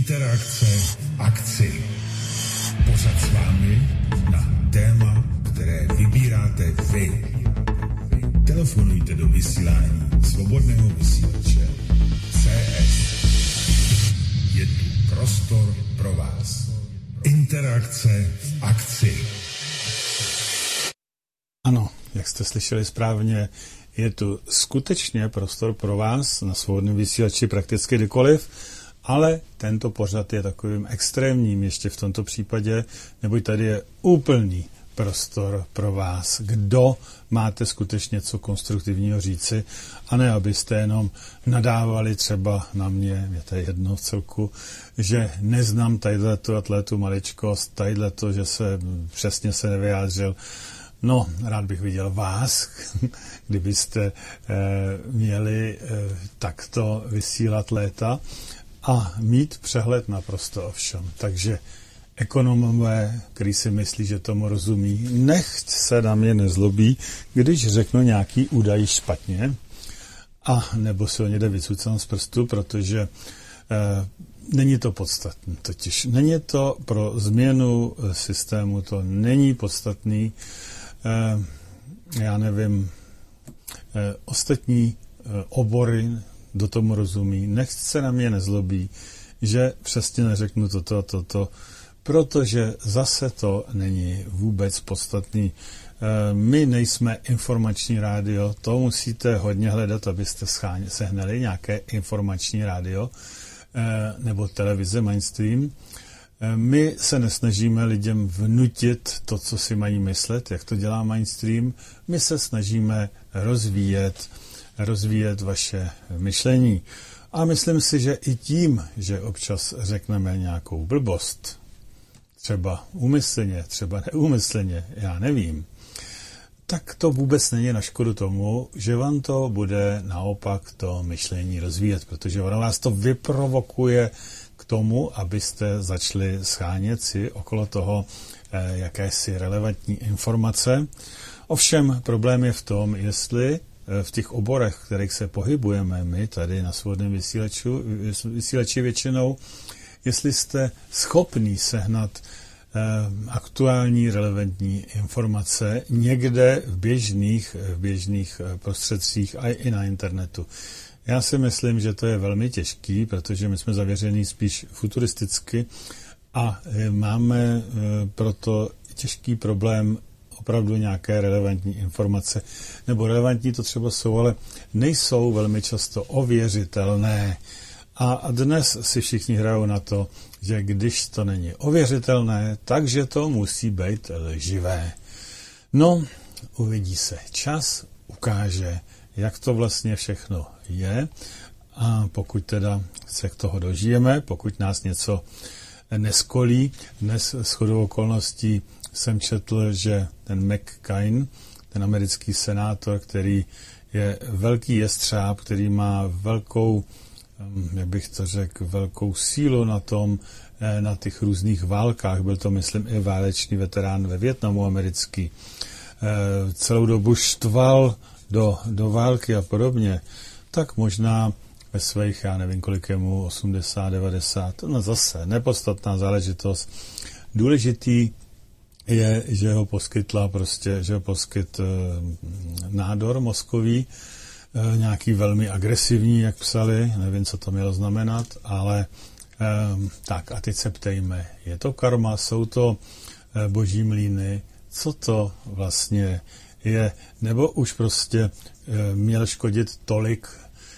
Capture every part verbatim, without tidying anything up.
Interakce v akci. Pořad s vámi na téma, které vybíráte vy. Telefonujte do vysílání Svobodného vysílače C S. Je tu prostor pro vás. Interakce v akci. Ano, jak jste slyšeli správně, je tu skutečně prostor pro vás na Svobodném vysílači prakticky kdykoliv, ale tento pořad je takovým extrémním ještě v tomto případě, neboť tady je úplný prostor pro vás, kdo máte skutečně něco konstruktivního říci, a ne abyste jenom nadávali třeba na mě, mě to je jedno v celku, že neznám tadyhletu atletu maličkost, tadyhleto, že se přesně se nevyjádřil. No, rád bych viděl vás, kdybyste e, měli e, takto vysílat léta a mít přehled naprosto o všem. Takže ekonomové, kteří si myslí, že tomu rozumí, nechť se na mě nezlobí, když řeknu nějaký údaj špatně, a nebo si ho někde vycucám z prstu, protože e, není to podstatné. Totiž není to pro změnu systému, to není podstatný. E, já nevím, e, ostatní e, obory do tomu rozumí, nechť se na mě nezlobí, že přesně neřeknu toto a toto, protože zase to není vůbec podstatný. E, my nejsme informační rádio, to musíte hodně hledat, abyste scháně, sehnali nějaké informační rádio e, nebo televize mainstream. E, my se nesnažíme lidem vnutit to, co si mají myslet, jak to dělá mainstream. My se snažíme rozvíjet rozvíjet vaše myšlení. A myslím si, že i tím, že občas řekneme nějakou blbost, třeba úmyslně, třeba neúmyslně, já nevím, tak to vůbec není na škodu tomu, že vám to bude naopak to myšlení rozvíjet, protože ono vás to vyprovokuje k tomu, abyste začali schánět si okolo toho eh, jakési relevantní informace. Ovšem problém je v tom, jestli v těch oborech, v kterých se pohybujeme my tady na Svobodném vysílači, vysílači většinou, jestli jste schopný sehnat eh, aktuální relevantní informace někde v běžných, v běžných prostředcích a i na internetu. Já si myslím, že to je velmi těžký, protože my jsme zavěření spíš futuristicky a máme eh, proto těžký problém opravdu nějaké relevantní informace. Nebo relevantní to třeba jsou, ale nejsou velmi často ověřitelné. A dnes si všichni hrajou na to, že když to není ověřitelné, takže to musí být lživé. No, uvidí se. Čas ukáže, jak to vlastně všechno je. A pokud teda se k toho dožijeme, pokud nás něco neskolí, dnes shodou okolností jsem četl, že ten McCain, ten americký senátor, který je velký jestřáb, který má velkou, jak bych to řekl, velkou sílu na tom, na těch různých válkách, byl to, myslím, i válečný veterán ve Vietnamu americký, celou dobu štval do, do války a podobně, tak možná ve svých, já nevím, kolik je mu, osmdesát, devadesát, no zase nepodstatná záležitost. Důležitý je, že ho poskytla prostě, že ho poskyt e, nádor mozkový, e, nějaký velmi agresivní, jak psali, nevím, co to mělo znamenat, ale e, tak a teď se ptejme, je to karma, jsou to e, boží mlýny, co to vlastně je, nebo už prostě e, měl škodit tolik,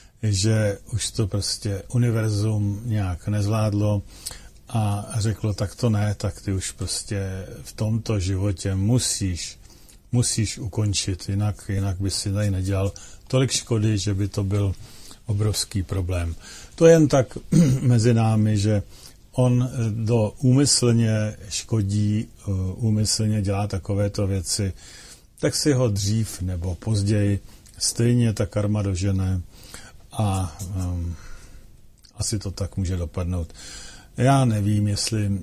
že už to prostě univerzum nějak nezvládlo a řeklo, tak to ne, tak ty už prostě v tomto životě musíš, musíš ukončit, jinak, jinak by si tady nedělal tolik škody, že by to byl obrovský problém. To je jen tak mezi námi, že on do úmyslně škodí, úmyslně dělá takovéto věci, tak si ho dřív nebo později stejně ta karma dožene a um, asi to tak může dopadnout. Já nevím, jestli um,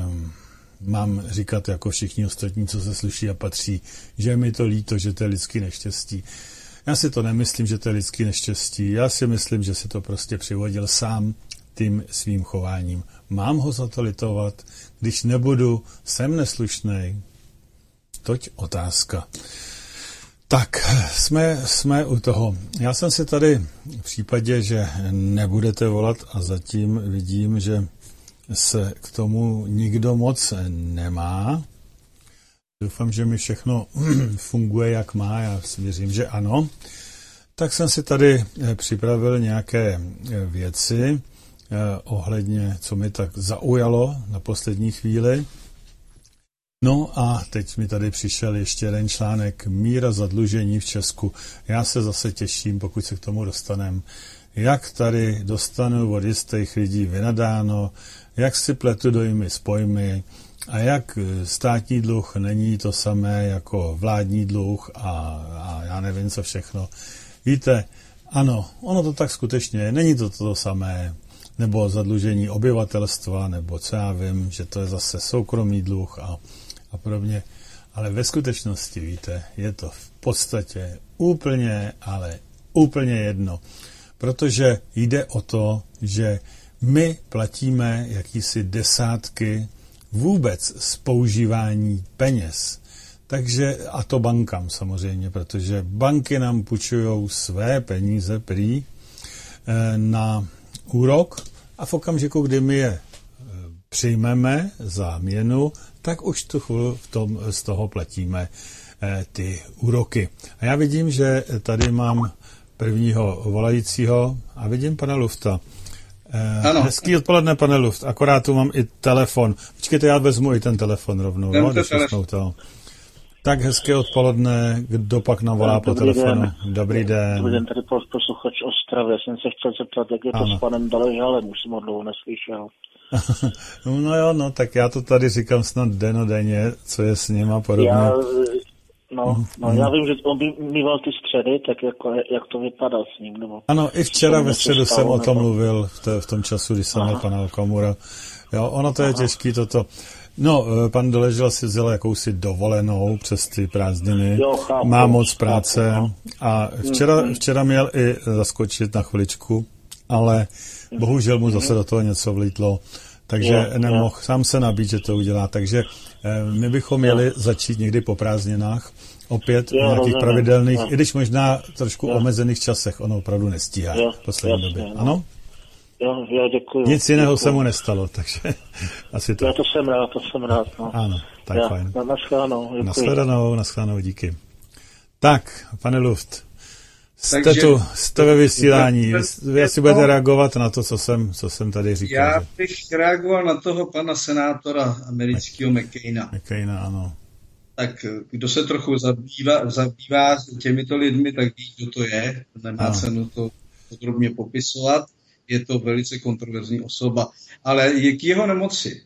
mám říkat jako všichni ostatní, co se sluší a patří, že je mi to líto, že to je lidský neštěstí. Já si to nemyslím, že to je lidský neštěstí. Já si myslím, že si to prostě přivodil sám tím svým chováním. Mám ho za to litovat? Když nebudu, jsem neslušnej? Toť otázka. Tak, jsme, jsme u toho. Já jsem si tady v případě, že nebudete volat a zatím vidím, že se k tomu nikdo moc nemá. Doufám, že mi všechno funguje, jak má. Já si věřím, že ano. Tak jsem si tady připravil nějaké věci ohledně, co mi tak zaujalo na poslední chvíli. No a teď mi tady přišel ještě jeden článek Míra zadlužení v Česku. Já se zase těším, pokud se k tomu dostaneme. Jak tady dostanu od jistých lidí vynadáno, jak si pletu dojmy s pojmy a jak státní dluh není to samé jako vládní dluh a, a já nevím co všechno. Víte, ano, ono to tak skutečně je, není to to samé, nebo zadlužení obyvatelstva, nebo co já vím, že to je zase soukromý dluh a, a podobně. Ale ve skutečnosti, víte, je to v podstatě úplně, ale úplně jedno. Protože jde o to, že my platíme jakýsi desátky vůbec z používání peněz. Takže, a to bankám samozřejmě, protože banky nám půjčují své peníze prý na úrok a v okamžiku, kdy my je přijmeme za měnu, tak už tu chvíli v tom, z toho platíme ty úroky. A já vidím, že tady mám prvního volajícího a vidím pana Lufta. Ano. Hezký odpoledne, pane Luft, akorát tu mám i telefon. Počkejte, já vezmu i ten telefon rovnou. No, to. Tak hezké odpoledne, kdo pak nám volá po telefonu? Den. Dobrý den. Dobrý den, tady posluchač Ostravy. Já jsem se chtěl zeptat, jak je to ano. s panem Doležalem, už jsem ho dlouho neslyšel. No jo, no, tak já to tady říkám snad denodenně, co je s ním a podobně. Já, no, no, já vím, že on mýval ty středy, tak jako, jak to vypadá s ním, nebo... Ano, i včera ve středu jsem o tom nebo... mluvil, v, te, v tom času, když jsem měl pana Okamura. Jo, ono to je Aha. těžký toto. No, pan Doležal si vzal jakousi dovolenou přes ty prázdniny, jo, chápu, má moc práce chápu, a včera, včera měl i zaskočit na chviličku, ale bohužel mu zase do toho něco vlítlo, takže jo, nemohl jo. sám se nabít, že to udělá, takže my bychom měli jo. začít někdy po prázdninách, opět jo, v nějakých rozumím, pravidelných, jo. i když možná trošku jo. omezených časech, ono opravdu nestíhá jo, v poslední jasně, době, ano? Jo, já děkuju. Nic jiného děkuju. se mu nestalo, takže asi to. Já to jsem rád, to jsem rád. No. Ano, tak já, fajn. Naschledanou, Naschledanou, naschledanou, díky. Tak, pane Luft, jste takže, tu, jste ve vysílání, vy asi budete reagovat na to, co jsem, co jsem tady říkal. Já bych reagoval na toho pana senátora amerického McCaina. McCaina, ano. Tak kdo se trochu zabývá, zabývá těmito lidmi, tak ví, kdo to je. Nemá ano. cenu to podrobně popisovat. Je to velice kontroverzní osoba. Ale je k jeho nemoci.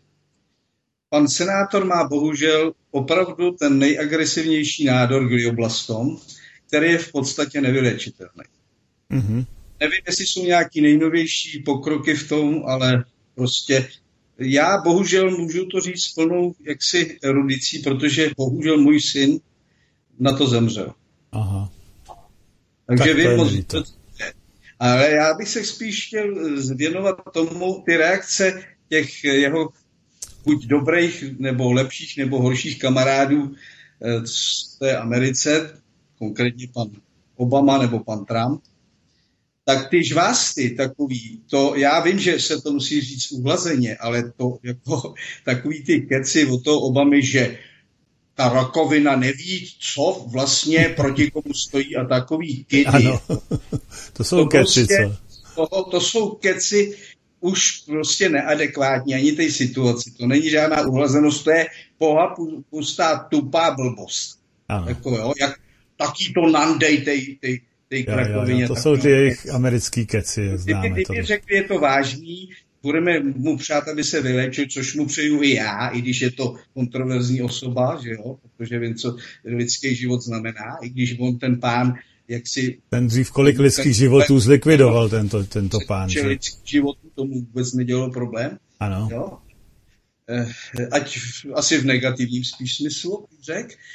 Pan senátor má bohužel opravdu ten nejagresivnější nádor glioblastom, který je v podstatě nevyléčitelný. Mm-hmm. Nevím, jestli jsou nějaký nejnovější pokroky v tom, ale prostě já bohužel můžu to říct s plnou jaksi erudicí, protože bohužel můj syn na to zemřel. Aha. Takže tak vím moc, to. Ale já bych se spíš chtěl věnovat tomu, ty reakce těch jeho buď dobrých, nebo lepších, nebo horších kamarádů z té Americe, konkrétně pan Obama nebo pan Trump, tak ty žvásty takový, to já vím, že se to musí říct uhlazeně, ale to jako takový ty keci od toho Obamy, že ta rakovina neví, co vlastně proti komu stojí a takový kedy. Ano, to jsou to keci, prostě, co? To, to jsou keci už prostě neadekvátní ani té situaci. To není žádná uhlazenost, to je poha pustá tupá blbost. Ano. Jako, jo, jak taký to nandej tej, tej, tej krakovině. To jsou ty jejich americký keci, jak známe. Kdyby řekli, je to vážný, budeme mu přát, aby se vylečil, což mu přeju i já, i když je to kontroverzní osoba, že jo, protože vím, co lidský život znamená, i když on ten pán, jak si... Ten dřív kolik lidských životů zlikvidoval tento, tento pán. Že lidských životů tomu vůbec nedělalo problém. Ano. Jo? Ať v, asi v negativním spíš smyslu, řek.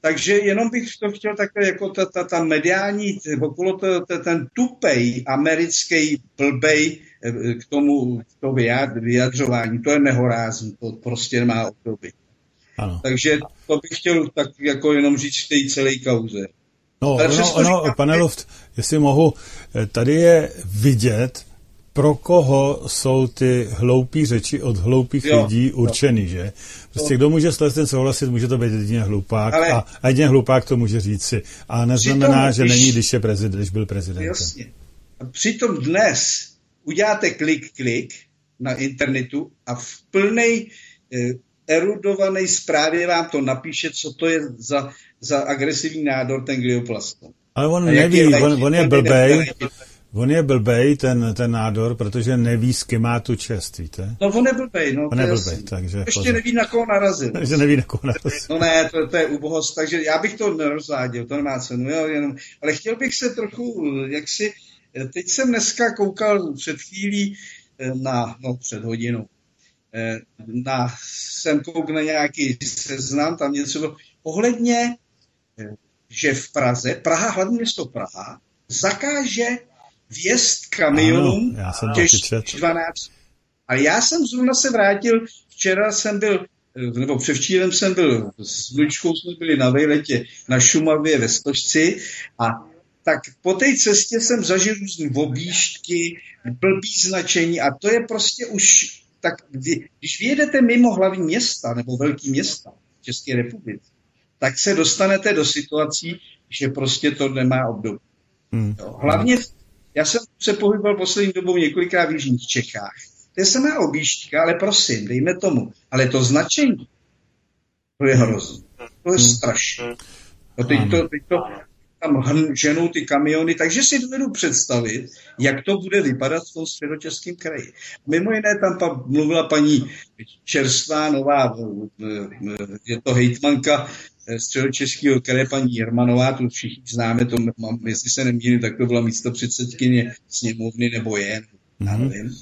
Takže jenom bych to chtěl takhle, jako ta, ta, ta mediální, okolo to, to, ten tupej americký blbej k tomu to vyjadřování, to je nehorázný, to prostě nemá obdoby. Ano. Takže to bych chtěl tak jako jenom říct v té celé kauze. No, ono, ono, pane Luft, jestli mohu, tady je vidět, pro koho jsou ty hloupý řeči od hloupých jo, lidí určený, jo. Že? Prostě jo. Kdo může s tím souhlasit, může to být jedině hlupák ale, a, a jedině hlupák to může říci. A neznamená, že není, když je prezident, když byl prezidentem. Jasně. A přitom dnes uděláte klik, klik na internetu a v plnej eh, erudované zprávě vám to napíše, co to je za, za agresivní nádor, ten glioblastom. Ale on neví, je on, on je blbej, on je blbej, ten, ten nádor, protože neví, s kým má tu čest, víte? No on je blbej, no. On je blbej, takže... Ještě pozor. Neví, na koho narazil. Takže neví, na koho narazil. No ne, to, to je ubohost, takže já bych to nerozváděl, to nemá cenu, jo, jenom, ale chtěl bych se trochu, jak si, teď jsem dneska koukal před chvílí na, no před hodinou, na, jsem kouk na nějaký seznam, tam něco bylo, ohledně, že v Praze, Praha, hlavní město Praha, zakáže vjezd kamionům těžkých dvanáct. Ale já jsem zrovna se vrátil, včera jsem byl, nebo převčírem jsem byl, s vnučkou jsme byli na vejletě na Šumavě ve Stožci a tak po té cestě jsem zažil různý objížďky, blbý značení a to je prostě už, tak když vyjedete mimo hlavní města nebo velký města v České republice, tak se dostanete do situací, že prostě to nemá obdobu. Hmm. Hlavně, já jsem se pohyboval poslední dobou několikrát v jižních Čechách. To je samá objížďka, ale prosím, dejme tomu. Ale to značení, to je hrozné. To je strašné. No teď to, teď to tam ženou ty kamiony, takže si dovedu představit, jak to bude vypadat v tom Středočeském kraji. Mimo jiné tam pa, mluvila paní čerstvá, nová, je to hejtmanka Středočeského kraje, paní Jermanová, tu všichni známe, to mám, jestli se nemýlím, tak to byla místopředsedkyně sněmovny nebo je, mm-hmm. já nevím.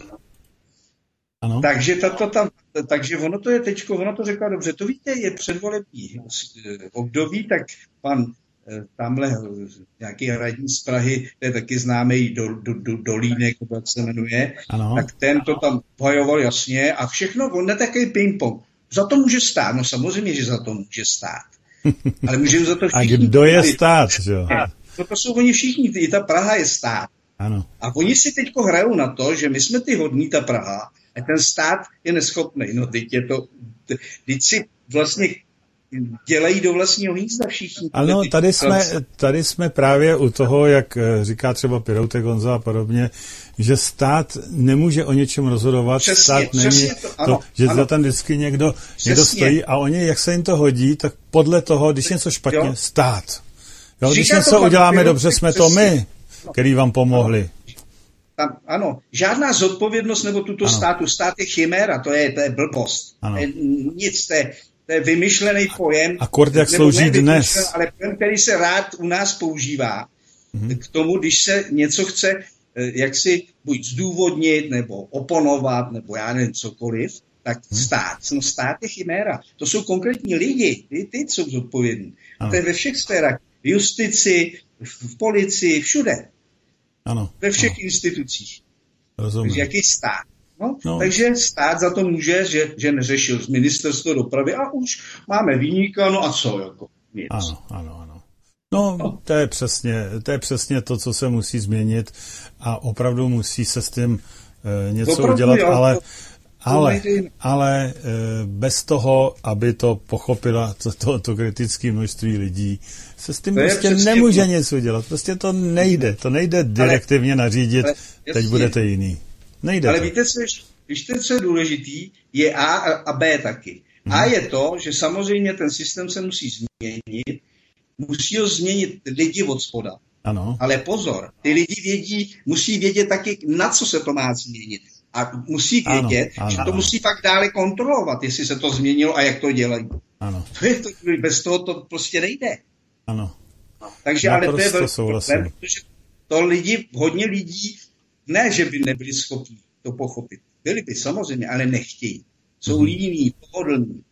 Ano. Takže, tato, tam, takže ono to je teďko, ono to řekla dobře, to víte, je předvolební období, tak pan tamhle nějaký radní z Prahy, to je taky známý do, do, do, Dolínek, jak se jmenuje, ano. Tak ten to tam pohajoval jasně a všechno, on je takový ping-pong. Za to může stát, no samozřejmě, že za to může stát. Ale může za to všichni. A kdo je stát, jo? No to jsou oni všichni, i ta Praha je stát. Ano. A oni si teďko hrajou na to, že my jsme ty hodní, ta Praha, a ten stát je neschopný. No teď je to, teď si vlastně dělají do vlastního hnízda všichni. Ano, tady jsme, tady jsme právě u toho, jak říká třeba Piroutek Honza a podobně, že stát nemůže o něčem rozhodovat, přesně, stát není to, ano, to, že ano. Za tam vždycky někdo, někdo stojí a oni, jak se jim to hodí, tak podle toho, když něco špatně, jo. Stát. Jo, když něco uděláme Piroutek, dobře, jsme přesně. To my, který vám pomohli. Tam, ano, žádná zodpovědnost nebo tuto ano. státu, stát je chiméra, to je, to je blbost. To je nic, to je, to je vymyšlený pojem. A kort jak slouží dnes. Ale pojem, který se rád u nás používá mm-hmm. k tomu, když se něco chce jak si buď zdůvodnit, nebo oponovat, nebo já nevím, cokoliv, tak mm-hmm. stát. No stát je chiméra. To jsou konkrétní lidi, ty, ty jsou zodpovědní. A to je ve všech sférách. V justici, v policii, všude. Ano. Ve všech ano. institucích. Rozumím. Takže jaký stát? No, no. Takže stát za to může, že, že neřešil z ministerstva dopravy a už máme viníka, no a co, jako nic. Ano, ano, ano. No, no. To, je přesně, to je přesně to, co se musí změnit a opravdu musí se s tím e, něco opravdu, udělat, jo, ale, to, ale, ale e, bez toho, aby to pochopila to, to, to kritické množství lidí, se s tím prostě nemůže to. Nic udělat. Prostě to nejde. To nejde direktivně ale, nařídit, ale, teď budete jiný. Nejde ale to. víte, co je, víte, co je důležitý? Je A a B taky. Hmm. A je to, že samozřejmě ten systém se musí změnit, musí ho změnit lidi od spoda. Ano. Ale pozor, ty lidi vědí, musí vědět taky, na co se to má změnit. A musí vědět, ano, ano, že to ano. musí pak dále kontrolovat, jestli se to změnilo a jak to dělají. Ano. To je to, bez toho to prostě nejde. Ano. Takže já ale to je velký souhlasím. problém, protože to lidi, hodně lidí, ne, že by nebyli schopni to pochopit. Byli by samozřejmě, ale nechtějí. Jsou mm-hmm. líní, pohodlní.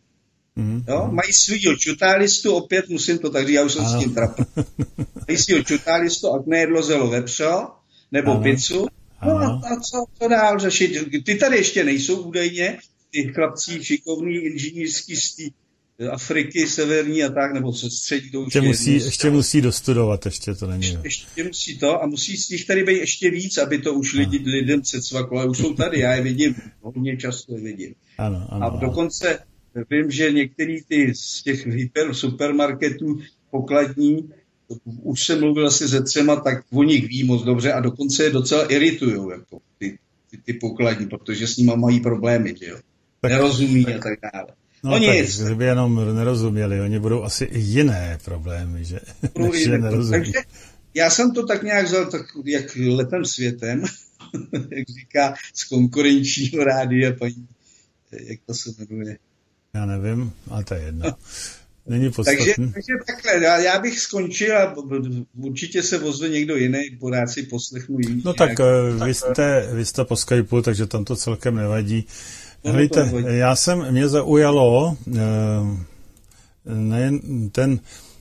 Mm, jo? mm. Mají svýho čutálistu, opět musím to tak říct, já už jsem ano. s tím trapil. Mají svýho čutálistu, ať nejedlo zelo vepřo, nebo ano. pizzu. No a, a co, co dál řešit? Ty tady ještě nejsou údajně, ty chlapcí šikovný inženýrský z té Afriky severní a tak, nebo se střední, to už ještě musí, ještě musí dostudovat, ještě to není. Ještě, ještě musí to a musí z těch tady být ještě víc, aby to už lidi, lidem předsvaklo. Ale už jsou tady, já je vidím, hodně často je vidím. Ano, ano, a dokonce vím, že některý ty z těch hyper supermarketů pokladní, už jsem mluvil asi se třema, tak o nich ví moc dobře a dokonce je docela iritujou, jako ty, ty, ty pokladní, protože s nima mají problémy, že jo. Tak, Nerozumí tak, a tak dále. No, no nic. Tak, kdyby jenom nerozuměli, oni budou asi i jiné problémy, že, než že nerozumí. Takže já jsem to tak nějak vzal tak, jak letem světem, jak říká z konkurenčního rádia paní, jak to se jmenuje. Já nevím, ale to je jedno. Není podstatný. Takže, takže takhle, já, já bych skončil a určitě se ozve někdo jiný, porád si poslechnu jiný. No tak nějak... vy jste, vy jste po Skypeu, takže tam to celkem nevadí. No, víte, já jsem, mě zaujalo nejen ten,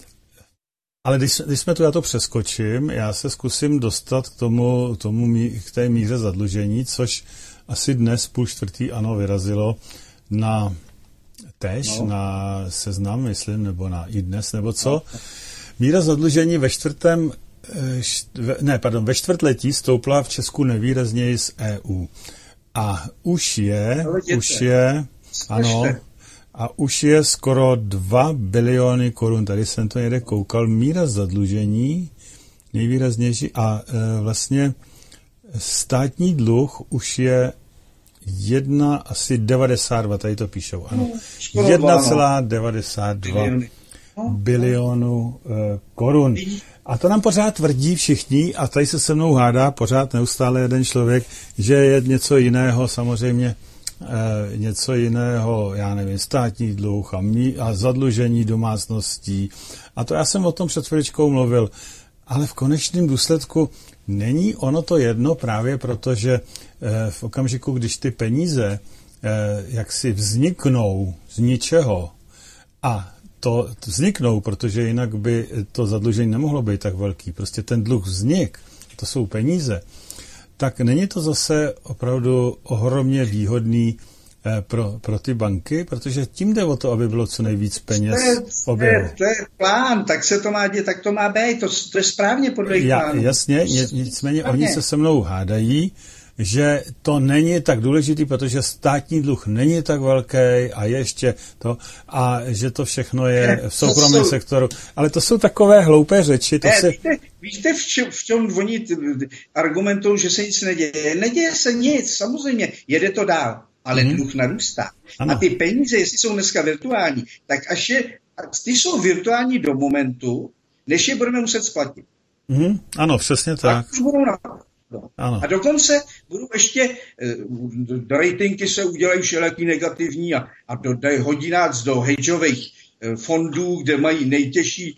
ale když, když jsme tu, já to přeskočím, já se zkusím dostat k tomu, tomu k té míře zadlužení, což asi dnes půl čtvrtý ANO vyrazilo na tež, no. na Seznam, myslím, nebo na iDnes, nebo co. No. Míra zadlužení ve čtvrtém, ne, pardon, ve čtvrtletí stoupla v Česku nejvýrazněji z E U. A už je, už je, ano, a už je skoro dva biliony korun, tady jsem to někde koukal, míra zadlužení nejvýraznější a e, vlastně státní dluh už je jedna, asi devadesát dva, tady to píšou, ano, jedna celá devadesát dva bilionu e, korun. A to nám pořád tvrdí všichni a tady se se mnou hádá pořád neustále jeden člověk, že je něco jiného, samozřejmě e, něco jiného, já nevím, státní dluh a, mí, a zadlužení domácností. A to já jsem o tom před chviličkou mluvil. Ale v konečném důsledku není ono to jedno právě proto, že e, v okamžiku, když ty peníze e, jaksi vzniknou z ničeho a to vzniknou, protože jinak by to zadlužení nemohlo být tak velký. Prostě ten dluh vznik, to jsou peníze, tak není to zase opravdu ohromně výhodný eh, pro, pro ty banky, protože tím jde o to, aby bylo co nejvíc peněz v oběhu. To je plán, tak se to má dělat, tak to má být, to, to je správně podle jejich plánů. Jasně, nicméně oni se se mnou hádají, že to není tak důležitý, protože státní dluh není tak velký a ještě to, a že to všechno je v soukromém sektoru. Ale to jsou takové hloupé řeči. To ne, se... Víte, víte v, čem, v čem oni argumentují, že se nic neděje? Neděje se nic, samozřejmě, jede to dál, ale mm. dluh narůstá. Ano. A ty peníze, jestli jsou dneska virtuální, tak až je, ty jsou virtuální do momentu, než je budeme muset splatit. Mm. Ano, přesně tak. tak už budou na... No. A dokonce budou ještě, do ratingy se udělají všelijaký negativní a, a dodají hodinác do hedžových fondů, kde mají nejtěžší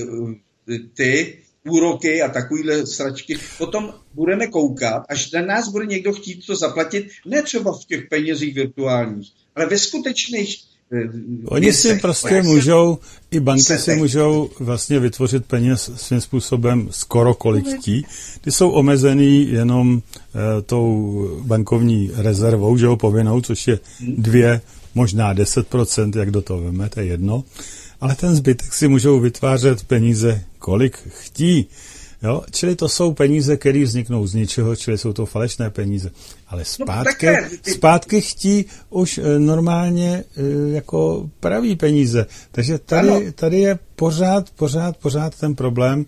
ty úroky a takovýhle sračky. Potom budeme koukat, až na nás bude někdo chtít to zaplatit, ne třeba v těch penězích virtuálních, ale ve skutečných Oni si prostě můžou, i banky si můžou vlastně vytvořit peněz svým způsobem skoro kolik chtí. Ty jsou omezený jenom e, tou bankovní rezervou, že ho povinnou, což je dvě, možná deset procent, jak do toho veme, to je jedno. Ale ten zbytek si můžou vytvářet peníze, kolik chtí. Jo? Čili to jsou peníze, které vzniknou z ničeho, čili jsou to falešné peníze. Ale zpátky, no, zpátky chtí už normálně jako pravý peníze. Takže tady, tady je pořád, pořád, pořád ten problém.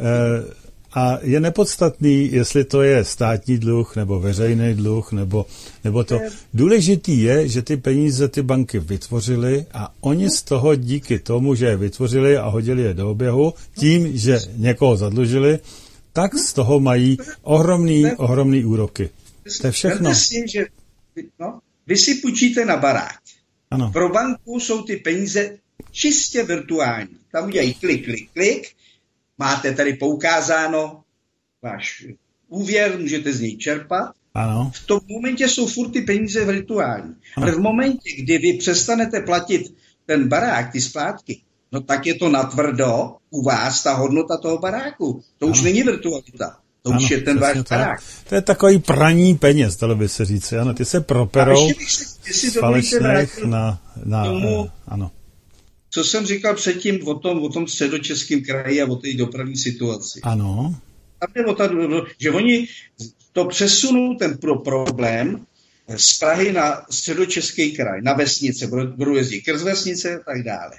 A je nepodstatný, jestli to je státní dluh, nebo veřejný dluh, nebo, nebo to. Důležitý je, že ty peníze ty banky vytvořily a oni z toho díky tomu, že je vytvořili a hodili je do oběhu, tím, že někoho zadlužili, tak z toho mají ohromný, ohromný úroky. To je všechno. Si, že, no, vy si půjčíte na barák. Ano. Pro banku jsou ty peníze čistě virtuální. Tam udělají klik, klik, klik. Máte tady poukázáno váš úvěr, můžete z něj čerpat. Ano. V tom momentě jsou furt ty peníze virtuální. Ano. Ale v momentě, kdy vy přestanete platit ten barák, ty splátky, no tak je to natvrdo u vás ta hodnota toho baráku. To už ano. není virtualita. To ano, už je ten váš barák. To je takový praní peněz, dalo by se říct. Ano, ty se properou z falešných na... na tomu, ano. Co jsem říkal předtím o tom, o tom středočeském kraji a o té dopravní situaci. Ano. Že oni to přesunou ten pro problém z Prahy na středočeský kraj, na vesnice, budou jezdit krz vesnice a tak dále.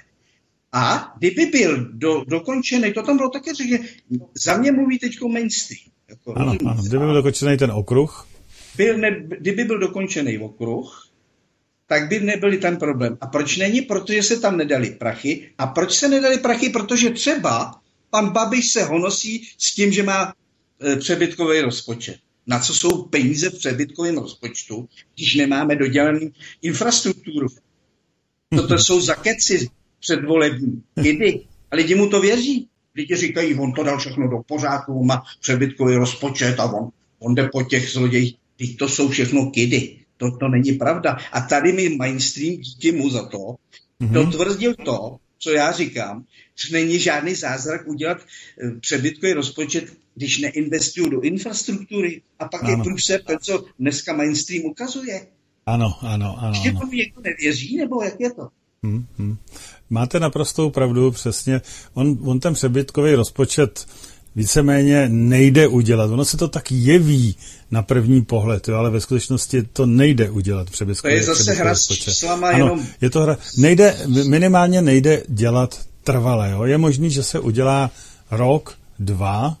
A kdyby byl do, dokončený, to tam bylo také, že za mě mluví teďko mainstream. Jako, ano, ano, kdyby byl dokončený ten okruh. Byl ne, kdyby byl dokončený okruh, tak by nebyl ten problém. A proč není? Protože se tam nedali prachy. A proč se nedali prachy? Protože třeba pan Babiš se honosí s tím, že má e, přebytkový rozpočet. Na co jsou peníze v přebytkovém rozpočtu, když nemáme dodělanou infrastrukturu? Toto jsou zakeci předvolební. Kdy? A lidi mu to věří. Lidi říkají, on to dal všechno do pořádku, on má přebytkový rozpočet a on, on jde po těch zlodějích. Teď to jsou všechno kidy. To, to není pravda. A tady mi mainstream díky mu za to mm-hmm. dotvrdil to, co já říkám, že není žádný zázrak udělat e, přebytkový rozpočet, když neinvestují do infrastruktury. A pak ano. je průser to, co dneska mainstream ukazuje. Ano, ano, ano. Ještě to někdo nevěří, nebo jak je to? Hmm, hmm. Máte naprostou pravdu, přesně. On, on ten přebytkový rozpočet víceméně nejde udělat. Ono se to tak jeví na první pohled, jo, ale ve skutečnosti to nejde udělat přebytkový rozpočet. To je zase hra s číslama jenom... je to hra. Nejde, minimálně nejde dělat trvale. Jo. Je možný, že se udělá rok, dva,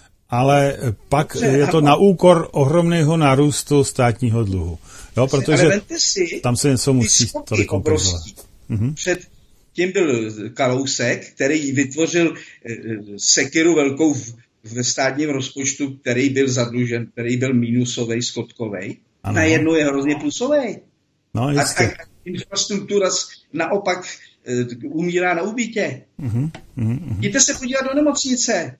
ale pak Dobře, je to na úkor ohromného nárůstu státního dluhu. Jo, protože si, tam se něco musí tolik kompenzovat. Mhm. Před tím byl Kalousek, který vytvořil sekiru velkou v, ve státním rozpočtu, který byl zadlužen, který byl minusový, schodkový. Najednou je hrozně plusový. No, a, a infrastruktura naopak uh, umírá na úbytě. Mhm, mhm. Jděte se podívat do nemocnice.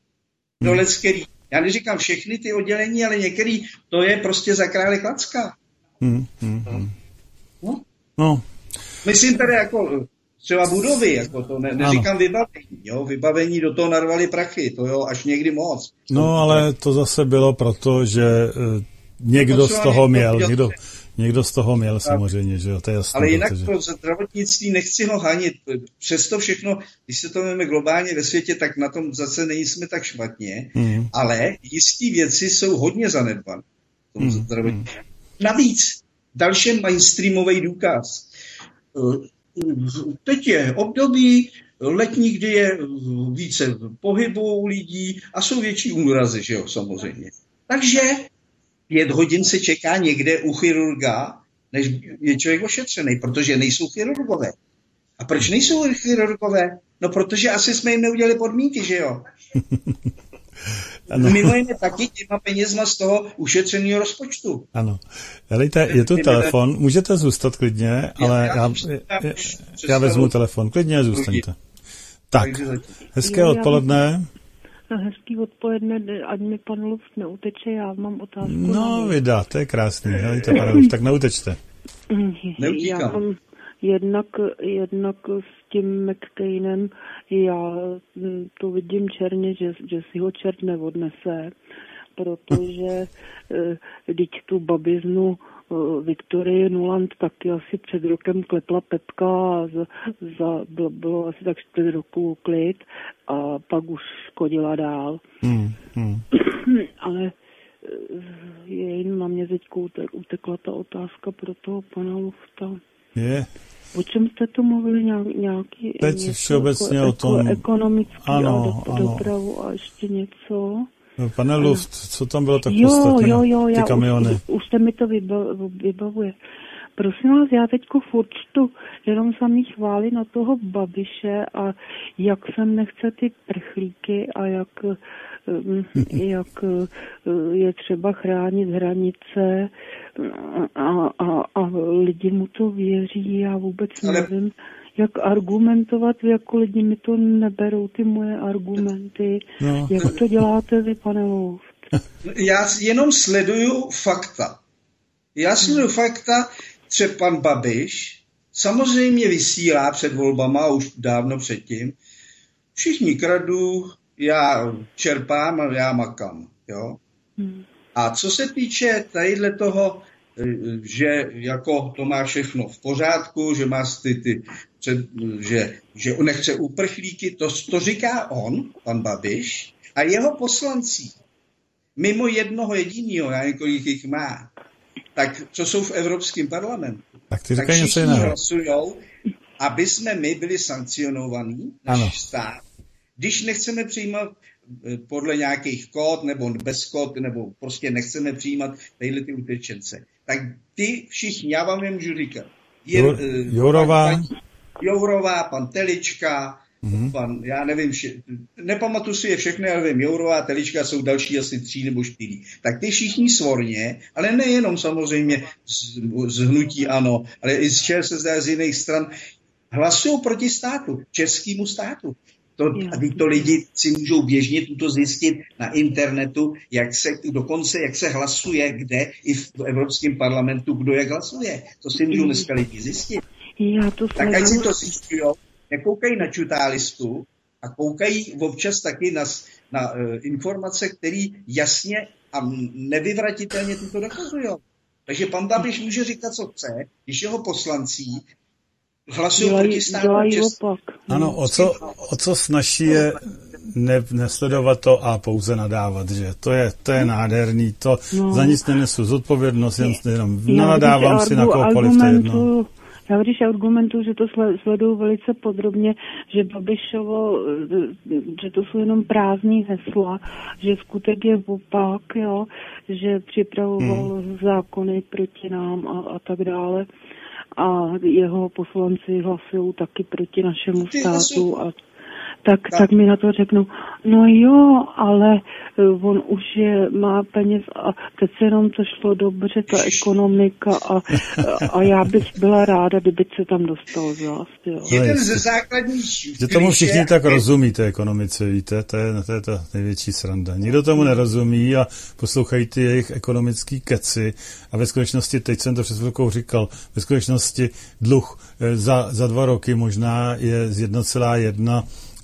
Do mhm. Leckerý. Já neříkám všechny ty oddělení, ale některý, to je prostě za krále Klacka. Mhm, mhm. No? No. Myslím tady jako třeba budovy, jako to ne, neříkám ano. vybavení, jo, vybavení do toho narvali prachy, to jo, až někdy moc. No, ale to zase bylo proto, že uh, někdo z toho měl, někdo, někdo z toho měl samozřejmě, že jo, to je jasné. Ale jinak protože... pro zdravotnictví nechci ho hanit, přesto všechno, když se to máme globálně ve světě, tak na tom zase nejsme tak špatně, mm. ale jistý věci jsou hodně zanedbané. Mm. Navíc, další mainstreamový důkaz. Teď je období letní, kdy je více pohybu u lidí a jsou větší úmrazy, že jo, samozřejmě. Takže pět hodin se čeká někde u chirurga, než je člověk ošetřený, protože nejsou chirurgové. A proč nejsou chirurgové? No, protože asi jsme jim neudělali podmínky, že jo. Ano. Mimo jiné taky těma penězma z toho ušetřeného rozpočtu. Ano. Helejte, je tu telefon, můžete zůstat klidně, ale já, já, já, já vezmu telefon, klidně zůstaňte. Tak, hezké odpoledne. Hezký odpoledne, ať mi pan Luft neuteče, já mám otázku. No, vydá, to je krásný, helejte, pane Luft, tak neutečte. Neutíkám. Já mám jednak, jednak s tím McCainem, já to vidím černě, že, že si ho čert neodnese, protože když tu babiznu Viktorie Nuland taky asi před rokem klepla Pepka a za, za, bylo, bylo asi tak čtyři roku klid a pak už škodila dál. Hmm, hmm. Ale je jen na mě teď utekla ta otázka pro toho pana Lufta. Je. O čem jste to mluvili? Nějaký teď všeobecně jako, o tom... Ekonomický ano, a do, dopravu a ještě něco... Pane Luft, co tam bylo tak jo, podstatné? Jo, jo, ty kamiony. Už, už se mi to vybavuje. Prosím vás, já teďko furt čtu jenom samý chvály na toho Babiše a jak sem nechce ty prchlíky a jak, jak je třeba chránit hranice a, a, a lidi mu to věří, já vůbec Ale... nevím, jak argumentovat, jako lidi mi to neberou, ty moje argumenty. No. Jak to děláte vy, pane Luft? Já jenom sleduju fakta. Já sleduju fakta, třeba pan Babiš samozřejmě vysílá před volbama, už dávno předtím, všichni kradu, já čerpám a já makám. Jo? Hmm. A co se týče tadyhle toho, že jako to má všechno v pořádku, že má ty, ty před, že, že nechce uprchlíky, to, to říká on, pan Babiš, a jeho poslanci, mimo jednoho jediného, já několik jich má, tak co jsou v Evropském parlamentu, tak, ty tak všichni hlasujou, aby jsme my byli sankcionovaní, náš stát, když nechceme přijímat podle nějakých kód, nebo bez kód, nebo prostě nechceme přijímat tadyhle ty utečence. Tak ty všichni, já vám je můžu říkat. Je, Jur, Jourová. Pan, Jourová, pan Telička, mm-hmm. pan, já nevím, vše, nepamatuji si je všechny, ale vím, Jourová, Telička jsou další asi tři nebo čtyři. Tak ty všichni svorně, ale nejenom samozřejmě z, z hnutí ANO, ale i z ČSSD, z jiných stran, hlasují proti státu, českému státu. To, a to lidi si můžou běžně tuto zjistit na internetu, jak se, dokonce jak se hlasuje, kde i v Evropském parlamentu, kdo jak hlasuje. To si můžou dneska lidi zjistit. Já to tak ať si to zjišťujou, nekoukají na čutálistu a koukají občas taky na, na uh, informace, které jasně a nevyvratitelně tuto dokazují. Takže pan Babiš může říkat, co chce, když jeho poslanci hlasují proti státu. Ano, o co, o co snaží je ne, nesledovat to a pouze nadávat, že? To je, to je nádherný, to no. Za nic nenesu zodpovědnost, jen, jenom nadávám si na kohokoliv, to jedno. Já když argumentuju, že to sleduju velice podrobně, že Babišovo, že to jsou jenom prázdný hesla, že skutek je opak, jo, že připravoval hmm. zákony proti nám a, a tak dále. A jeho poslanci hlasují taky proti našemu státu a tak, tak mi na to řeknou, no jo, ale on už je, má peněz a teď se jenom to šlo dobře, ta ekonomika a, a já bych byla ráda, kdyby se tam dostal zás. Jeden ze základních... Že tomu všichni tak rozumí té ekonomice, víte, to je, to je ta největší sranda. Nikdo tomu nerozumí a poslouchají ty jejich ekonomický keci a ve skutečnosti, teď jsem to před chvilkou říkal, ve skutečnosti dluh za, za dva roky možná je z jedna celá jedna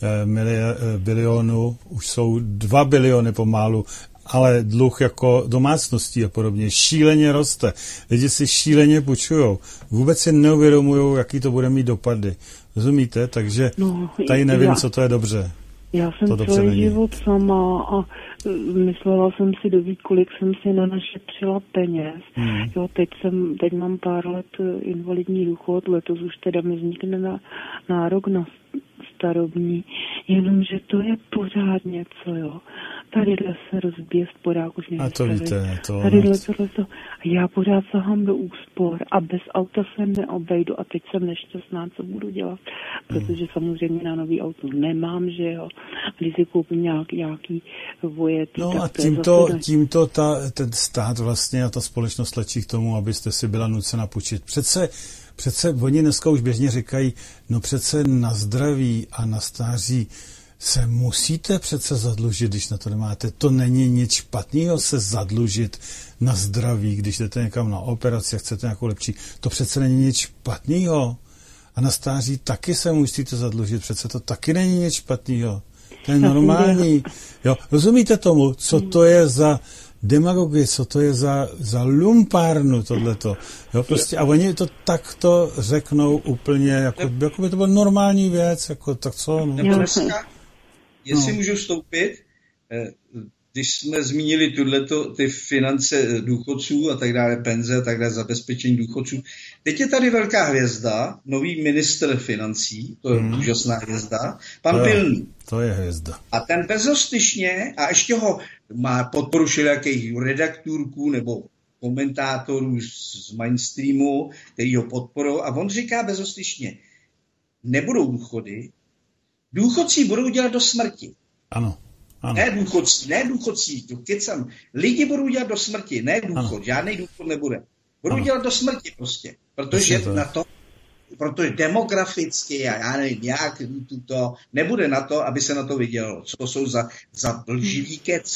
bilionu, už jsou dva biliony pomalu, ale dluh jako domácností a podobně šíleně roste. Lidi si šíleně půjčujou. Vůbec si neuvědomují, jaký to bude mít dopady. Rozumíte? Takže no, tady nevím, já, co to je dobře. Já jsem to celý život sama a myslela jsem si doví, kolik jsem si nenašetřila peněz. Hmm. Jo, teď, jsem, teď mám pár let invalidní důchod, letos už teda mi vznikne na nárok na starobní, jenomže to je pořád něco, jo. Tadyhle se rozbije spodák už A to víte, to... Tadyhle tohle to. A já pořád sahám do úspor a bez auta se neobejdu a teď jsem nešťastná, co budu dělat, protože hmm. samozřejmě na nový auto nemám, že jo. Když si koupím nějaký, nějaký vojetý, no tak a to tímto, zase... tímto ta, ten stát vlastně a ta společnost tlačí k tomu, abyste si byla nucena půjčit. Přece Přece oni dneska už běžně říkají, no přece na zdraví a na stáří se musíte přece zadlužit, když na to nemáte. To není nic špatného se zadlužit na zdraví, když jdete někam na operaci a chcete nějakou lepší. To přece není nic špatného. A na stáří taky se musíte zadlužit, přece to taky není nic špatného. To je normální. Jo, rozumíte tomu, co to je za demagogie, co to je za, za lumpárnu tohleto. Jo, prostě, a oni to takto řeknou úplně, jako, jako by to byla normální věc, jako tak co? No. Dneska, jestli no. můžu vstoupit, když jsme zmínili tuto, ty finance důchodců a tak dále, penze a tak dále, zabezpečení důchodců. Teď je tady velká hvězda, nový ministr financí, to je hmm. úžasná hvězda, pan to Pilný. To je hvězda. A ten bezostyšně, a ještě ho má podporu všelijakých redaktorů nebo komentátorů z mainstreamu, který ho podporují, a on říká bezostyšně, nebudou důchody, důchodci budou dělat do smrti. Ano. Ano. Ne důchodci, ne důchodci, to kecam. Lidi budou dělat do smrti, ne důchod, ano. Žádný důchod nebude. Budou ano. dělat do smrti prostě, protože to na to, protože demograficky a já nevím, jak to nebude na to, aby se na to vydělalo. Co jsou za, za lživý keci.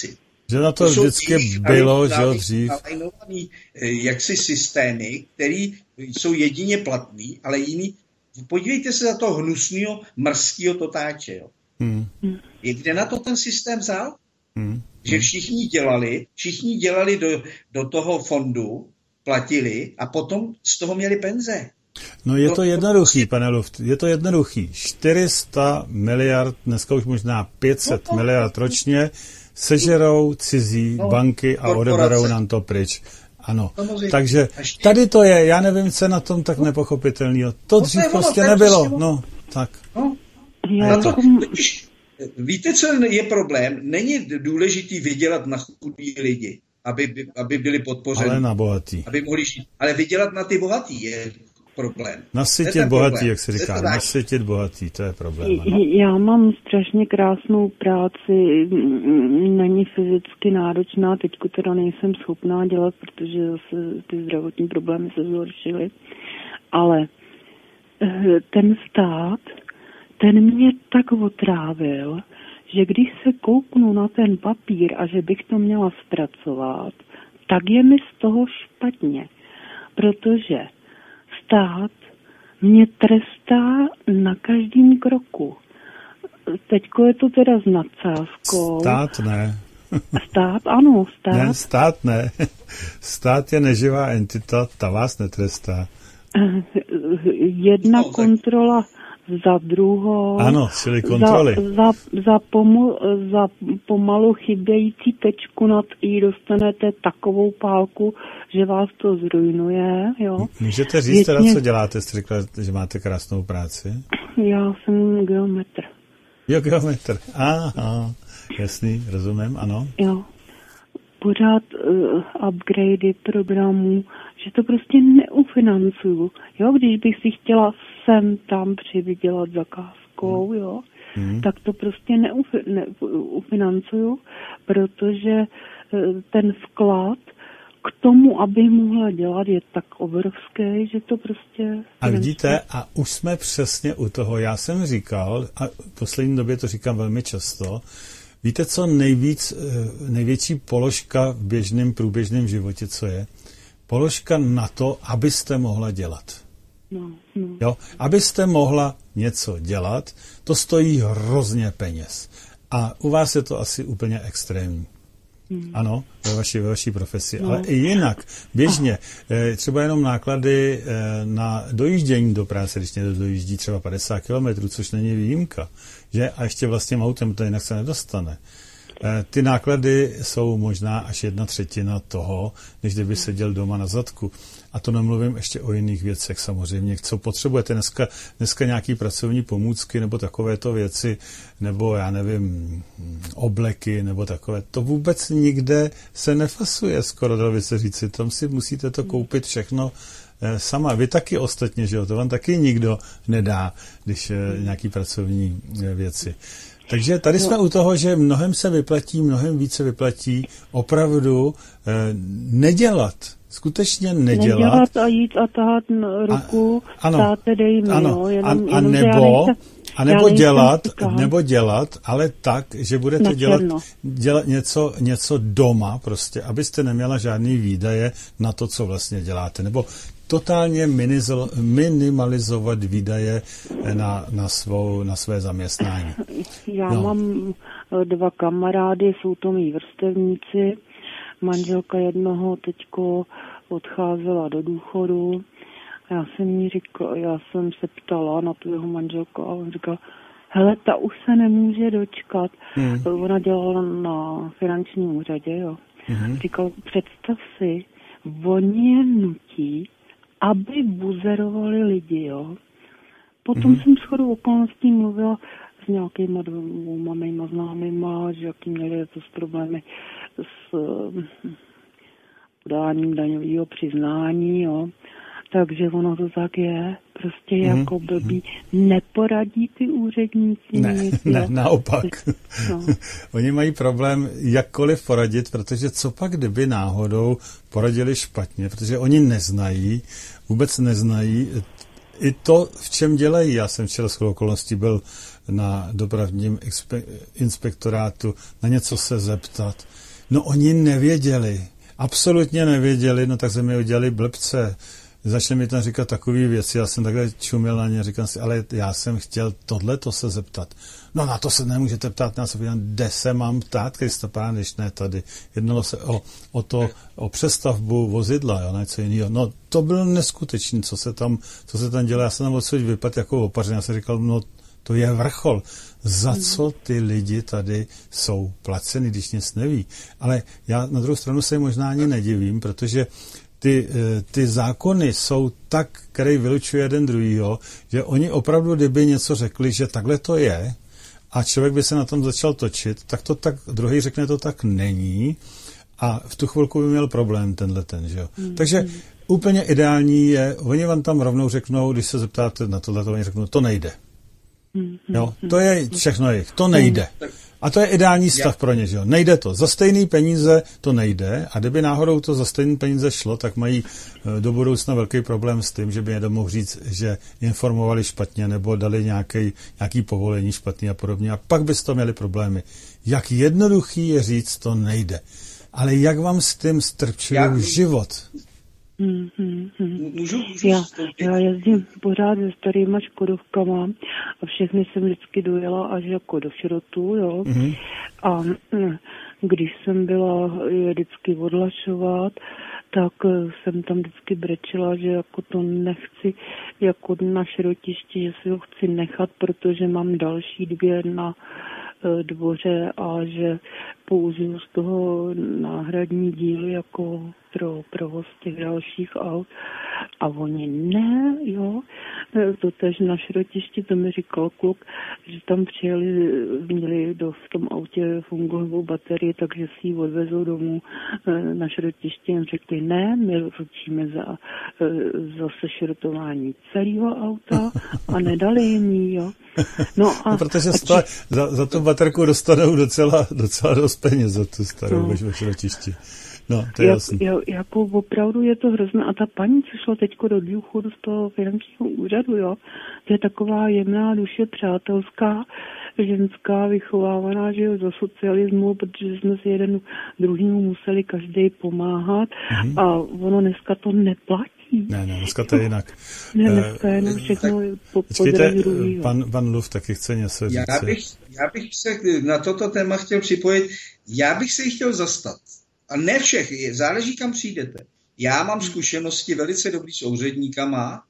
Že na to, to vždycky bylo, že jo, dřív. Nalajnovaný jaksi systémy, které jsou jedině platný, ale jiný. Podívejte se za toho hnusného mrzkého totáče. Jo. Hmm. Je kde na to ten systém vzal? Hmm. Že všichni dělali, všichni dělali do, do toho fondu, platili a potom z toho měli penze. No je to, to jednoduchý, to... pane Luft, je to jednoduchý. čtyři sta miliard, dneska už možná pět set no, miliard ročně, sežerou cizí no, banky a korporace. Odeberou nám to pryč. Ano, takže tady to je, já nevím, co je na tom tak nepochopitelného. To dřív no, prostě ono, nebylo, no, tak. No. To, totiž, víte, co je problém? Není důležitý vydělat na chudí lidi, aby, aby byli podpořeni. Ale na bohatý. Aby mohli žít. Ale vydělat na ty bohatý je problém. Nasytit bohatý, problém. Jak se říká, nasytit bohatý, to je problém. Ano. Já mám strašně krásnou práci, není fyzicky náročná, teďko teda nejsem schopná dělat, protože zase ty zdravotní problémy se zhoršily, ale ten stát, ten mě tak otrávil, že když se kouknu na ten papír a že bych to měla zpracovat, tak je mi z toho špatně, protože stát mě trestá na každém kroku. Teďko je to teda s nadsázkou. Stát ne. Stát, ano, stát. Ne, stát ne. Stát je neživá entita, ta vás netrestá. Jedna kontrola za druhou. Ano, čili kontroly. Za, za, za, pomu, za pomalu chybějící tečku nad i dostanete takovou pálku, že vás to zrujnuje. Jo. Můžete říct teda, co děláte? Jste řekla, že máte krásnou práci. Já jsem geometr. Jo, geometr. Aha, jasný, rozumím, ano. Jo. Pořád uh, upgradey programů, že to prostě neufinancuju. Jo, když bych si chtěla sem tam přivydělat zakázkou, jo, hmm. tak to prostě neufinancuju, ne, protože uh, ten vklad k tomu, aby mohla dělat, je tak obrovský, že to prostě... A vidíte, a už jsme přesně u toho. Já jsem říkal, a v poslední době to říkám velmi často, víte, co nejvíc, největší položka v běžném, průběžném životě, co je? Položka na to, abyste mohla dělat. No, no. Jo? Abyste mohla něco dělat, to stojí hrozně peněz. A u vás je to asi úplně extrémní. Hmm. Ano, ve vaší, ve vaší profesi. No. Ale i jinak, běžně, eh, třeba jenom náklady eh, na dojíždění do práce, když někdo dojíždí třeba padesát kilometrů, což není výjimka, že? A ještě vlastním autem to jinak se nedostane. Eh, ty náklady jsou možná až jedna třetina toho, než kdyby seděl doma na zadku. A to nemluvím ještě o jiných věcech samozřejmě. Co potřebujete dneska, dneska nějaký pracovní pomůcky nebo takovéto věci, nebo já nevím, obleky nebo takové. To vůbec nikde se nefasuje skoro, dalo by se říci. Tam si musíte to koupit všechno eh, sama. Vy taky ostatně, že jo? To vám taky nikdo nedá, když eh, nějaký pracovní eh, věci. Takže tady jsme u toho, že mnohem se vyplatí, mnohem více vyplatí opravdu eh, nedělat. Skutečně nedělat. Nedělat a jít a tahat ruku, státe dej mi, ano, no, jenom, a, a jenom, nebo, nejsem, a nebo dělat, nebo dělat, ale tak, že budete dělat, dělat něco, něco doma prostě, abyste neměla žádný výdaje na to, co vlastně děláte. Nebo totálně minimalizovat výdaje na, na, svou, na své zaměstnání. Já no. mám dva kamarády, jsou to mý vrstevníci. Manželka jednoho teďko odcházela do důchodu. Já jsem jí říkala, já jsem se ptala na tu jeho manželku a on říkal, hele, ta už se nemůže dočkat. Hmm. Ona dělala na finančním úřadě, jo. Hmm. Říkal, představ si, oni je nutí, aby buzerovali lidi, jo. Potom hmm. jsem shodou okolností mluvila s nějakýma dvouma mýma známýma, že jaký měli to s problémy s podáním daňového přiznání, jo. Takže ono to tak je. Prostě mm, jako blbý. Mm. Neporadí ty úředníci ne, nic, ne, naopak. No. Oni mají problém jakkoliv poradit, protože co pak, kdyby náhodou poradili špatně, protože oni neznají, vůbec neznají i to, v čem dělají. Já jsem včera shodou okolností byl na dopravním inspektorátu na něco se zeptat. No oni nevěděli, absolutně nevěděli, no tak se mi udělali blbce. Začne mi tam říkat takové věci, já jsem takhle čuměl na ně, říkám si, ale já jsem chtěl tohleto se zeptat. No na to se nemůžete ptát, já se ptám, kde se mám ptát, Krista pána, když ne tady. Jednalo se o, o to, o přestavbu vozidla, jo, něco jiného. No to bylo neskutečné, co se tam, co se tam dělá. Já jsem tam odsud vypadl jako opařený, já jsem říkal, no to je vrchol. Za co ty lidi tady jsou placeni, když nic neví. Ale já na druhou stranu se možná ani nedivím, protože ty, ty zákony jsou tak, který vylučuje jeden druhýho, že oni opravdu, kdyby něco řekli, že takhle to je, a člověk by se na tom začal točit, tak to tak, druhý řekne, to tak není, a v tu chvilku by měl problém tenhle ten, že jo. Mm. Takže úplně ideální je, oni vám tam rovnou řeknou, když se zeptáte na tohle, to oni řeknou, to nejde. Jo, to je všechno jejich, to nejde. A to je ideální stav pro ně, že jo. Nejde to. Za stejný peníze to nejde, a kdyby náhodou to za stejný peníze šlo, tak mají do budoucna velký problém s tím, že by někdo mohl říct, že informovali špatně nebo dali nějaký, nějaký povolení špatný a podobně, a pak byste měli problémy. Jak jednoduchý je říct, to nejde. Ale jak vám s tím strpčují život? Hmm, hmm, hmm. Můžu, můžu já, já jezdím pořád se starýma škodovkama a všechny jsem vždycky dojela až jako do šrotu, jo. Mm-hmm. A když jsem byla je vždycky odlašovat, tak jsem tam vždycky brečela, že jako to nechci jako na šrotišti, že si ho chci nechat, protože mám další dvě na dvoře a že použiju z toho náhradní díly jako pro provoz těch dalších aut. A oni ne, jo, to tež na šrotišti, to mi říkal kluk, že tam přijeli, měli do, v tom autě fungovou baterii, takže si ji odvezou domů na šrotišti. Jim řekli, ne, my ručíme za, za sešrotování celého auta a nedali jim ji, jo. No a, no, protože a či... za, za tu baterku dostanou docela, docela dost peněz za tu starou no. ve šrotišti. No, to je jak, jasný. Jako opravdu je to hrozné. A ta paní, co šla teďko do důchodu z toho finančního úřadu, jo, to je taková jemná duše, přátelská, ženská, vychovávaná, že jo, za socialismu, protože jsme si jeden druhýmu museli každý pomáhat, mm-hmm. a ono dneska to neplatí. Ne, ne, dneska to je jinak. Ne, dneska jenom všechno po, počkejte, pan, pan Luf taky chce něco říct. Já bych, já bych se na toto téma chtěl připojit, já bych se jich chtěl zastat. A ne všech, záleží, kam přijdete. Já mám zkušenosti velice dobrý s úředníkama,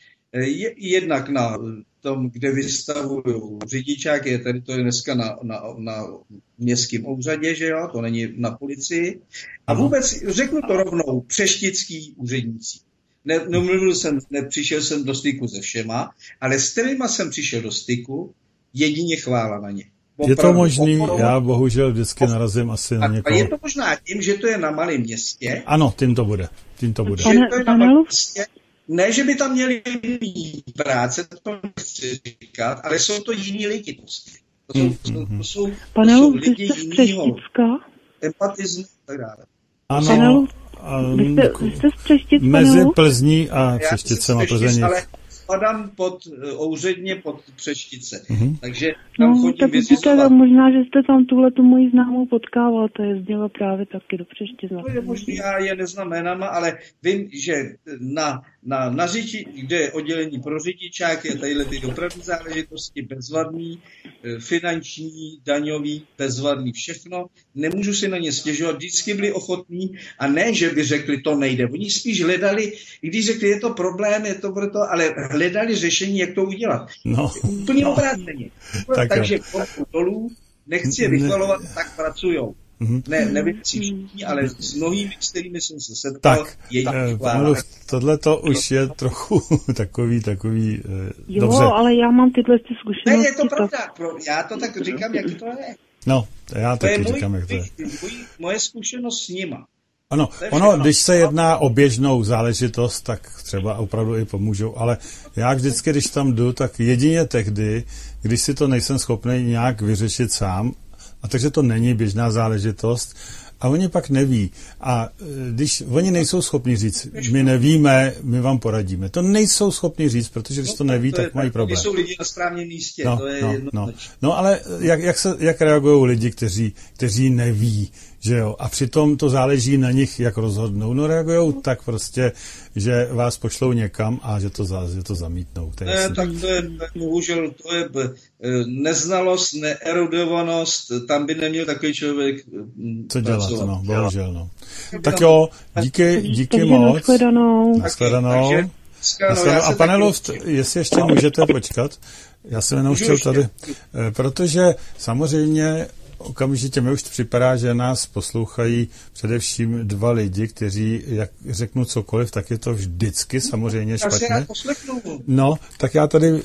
je, jednak na tom, kde vystavují řidičák, je tady to je dneska na, na, na městském úřadě, že jo, to není na policii. A vůbec, řeknu to rovnou, přeštický úředníci. Ne, nemluvil jsem, nepřišel jsem do styku se všema, ale s kterýma jsem přišel do styku, jedině chvála na ně. Opravdu, je to možný, opravdu, já bohužel vždycky narazím asi na někoho. A je to možná tím, že to je na malém městě. Ano, tím to bude. Tím to bude. Že to je na malém městě. Ne, že by tam měli mít práce, to nechci říkat, ale jsou to jiní lidi. To jsou, mm, to jsou, to jsou, Pane to jsou Luf, lidi jinýho empatizmu a tak dále. Ano, Pane Luf, vy jste, vy jste z Přeštic, mezi Plzní a Přešticem a Plzeň. Spadám pod uh, úředně pod Přeštice. Mm-hmm. Takže tam no, chodím tak vyřizovat. Možná, že jste tam tuhle tu moji známou potkával, to jezdila právě taky do Přeštic. To je možný, já je neznám jménama, ale vím, že na, na, na řiči, kde je oddělení pro řidičák, je tadyhle ty dopravní záležitosti bezvadný, finanční, daňový, bezvadný, všechno. Nemůžu si na ně stěžovat, vždycky byli ochotní a ne, že by řekli, to nejde. Oni spíš hledali, i když řekli, je to problém, je to proto, ale hledali řešení, jak to udělat. No. Úplně no. obráceně. Tak Takže dolů, nechci je vychvalovat, ne. tak pracujou. Mm-hmm. Ne, nevím si všichni, ale s mnohými, s kterými jsem se setkal, tak, tak tohle to už je trochu takový, takový, jo, dobře. ale já mám tyhle ty zkušenosti. Ne, je to pravda, já to tak říkám, jak to je. No, já to taky můj, říkám, jak to je. Můj, moje zkušenost s nima. Ano, ono, když se jedná o běžnou záležitost, tak třeba opravdu i pomůžou, ale já vždycky, když tam jdu, tak jedině tehdy, když si to nejsem schopný nějak vyřešit sám, a takže to není běžná záležitost, a oni pak neví. A když oni nejsou schopni říct, my nevíme, my vám poradíme. To nejsou schopni říct, protože když to neví, no, to tak mají problém. Jsou lidi na správném místě, no, to je no, jednoznačné. No. no ale jak, jak, se, jak reagují lidi, kteří, kteří neví, že jo? A přitom to záleží na nich, jak rozhodnou. No reagujou tak prostě, že vás pošlou někam a že to, za, že to zamítnou. To ne, tak to je, bohužel, to je neznalost, neerudovanost, tam by neměl takový člověk co dělat, no, bohužel, no. Tak jo, díky, díky takže moc. Nashledanou. Nashledanou. Nashledanou. A pane Luft, jestli ještě můžete počkat, já jsem jenom chtěl tady, protože samozřejmě okamžitě mi už připadá, že nás poslouchají především dva lidi, kteří, jak řeknu cokoliv, tak je to vždycky samozřejmě špatně. No, tak já tady,